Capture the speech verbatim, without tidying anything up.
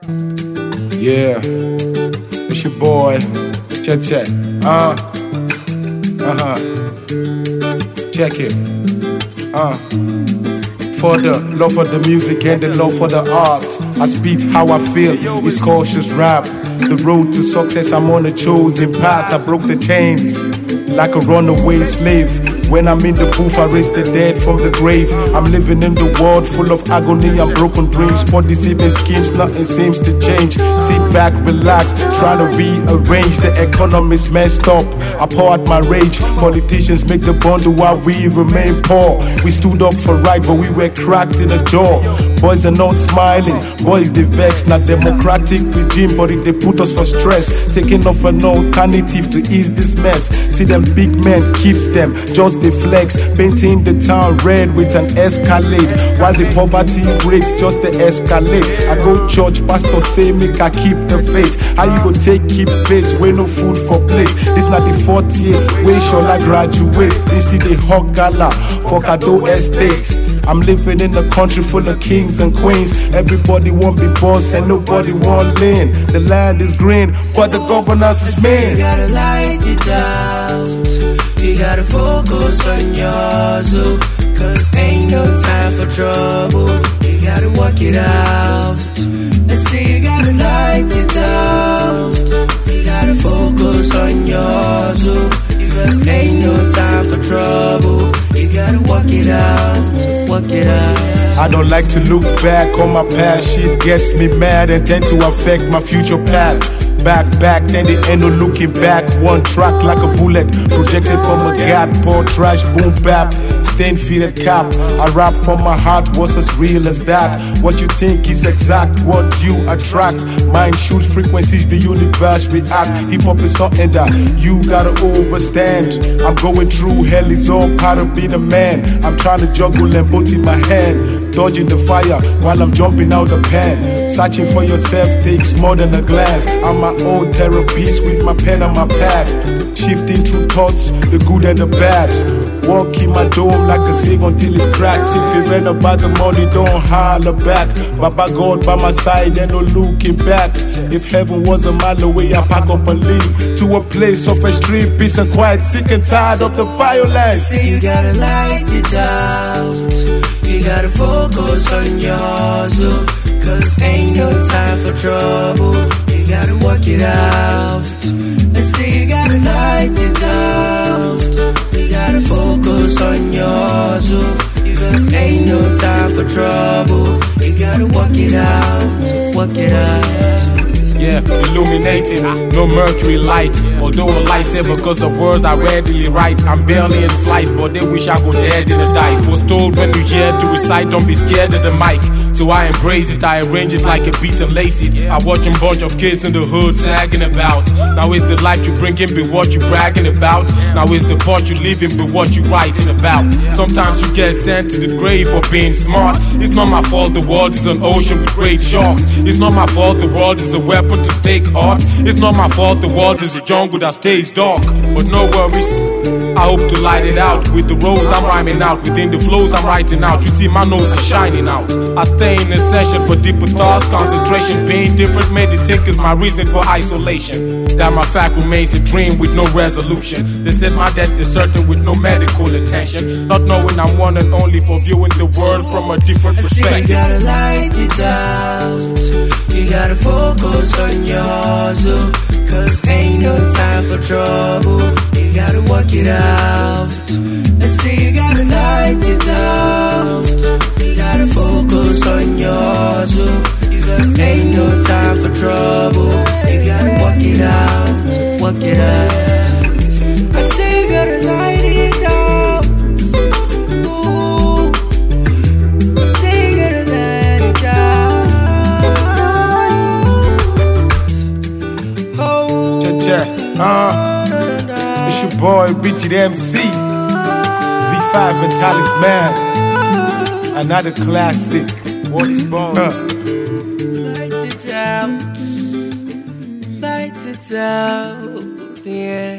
Yeah, it's your boy, check check, uh, uh-huh, check it, uh. For the love for the music and the love for the art, I speak how I feel, it's cautious rap. The road to success, I'm on a chosen path. I broke the chains like a runaway slave. When I'm in the booth, I raise the dead from the grave. I'm living in the world full of agony and broken dreams. For deceiving schemes, nothing seems to change. Sit back, relax, trying to rearrange. The economy's messed up, I pour out my rage. Politicians make the bundle while we remain poor. We stood up for right, but we were cracked in the jaw. Boys are not smiling, boys they vex. Not democratic regime, but it they put us for stress. Taking off an alternative to ease this mess. See them big men, kids them, just they flex. Painting the town red with an escalade, while the poverty rates just they escalate. I go church, pastor say make I keep the faith. How you go take keep faith when no food for plate? This not the fourth year, where shall I graduate? This is the hot gala for Kado Estates. I'm living in a country full of kings and queens. Everybody want be boss and nobody want lean. The land is green, but the governance is mean. You gotta light it out. You gotta focus on yours, oh, cause ain't no time for trouble. You gotta work it out. Let's see, you gotta light it out. You gotta focus on yours, oh, cause ain't no time for trouble. You gotta work it out, work it out. I don't like to look back on my past. Shit gets me mad and tend to affect my future path. Back, back, ten the end no looking back. One track like a bullet, projected from a gap. Pour trash, boom, bap, stain fitted cap. I rap from my heart, what's as real as that? What you think is exact, what you attract. Mind shoots frequencies, the universe react. Hip hop is something that you gotta overstand. I'm going through hell, it's all part of being a man. I'm trying to juggle and put in my hand, dodging the fire while I'm jumping out the pan. Searching for yourself takes more than a glance. I'm my own therapist with my pen and my pad. Shifting through thoughts, the good and the bad. Walk in my dome like a save until it cracks. If you read about the money, don't holler back. Baba God by my side and no looking back. If heaven was a mile away, I pack up and leave to a place of extreme peace and quiet. Sick and tired of the violence. See, you gotta light it out. You gotta focus on yours, oh, cause ain't no time for trouble. You gotta work it out. Let's see, you gotta light it out. You gotta focus on yours, oh, cause ain't no time for trouble. You gotta work it out, work it out. Yeah, illuminating, no mercury light. Although a lightsaber because of words I readily write. I'm barely in flight, but they wish I go dead in a dive. Was told when you hear to recite, don't be scared of the mic. So I embrace it, I arrange it like a beat and lace it. I watch a bunch of kids in the hood sagging about. Now is the life you bring in, be what you bragging about. Now is the part you live in, be what you writing about. Sometimes you get sent to the grave for being smart. It's not my fault the world is an ocean with great sharks. It's not my fault the world is a weapon to stake art. It's not my fault the world is a jungle that stays dark. But no worries, I hope to light it out. With the rows I'm rhyming out, within the flows I'm writing out. You see my nose is shining out. I stay in a session for deeper thoughts. Concentration, being different made it think is my reason for isolation. That my fact remains a dream with no resolution. They said my death is certain with no medical attention. Not knowing I'm one and only for viewing the world from a different perspective. You gotta light it out. You gotta focus on yours, oh, cause ain't no time for trouble. You gotta work it out. Let's see, you gotta light it out. You gotta focus on yours, oh, cause ain't no time for trouble. You gotta work it out, work it out. I say you gotta light it out. Ooh. I say you gotta light it out. Oh. Cha-cha, uh, it's your boy Richard M C, V five and Talisman. Another classic. What is born? Uh. Light it out, light it out, yeah.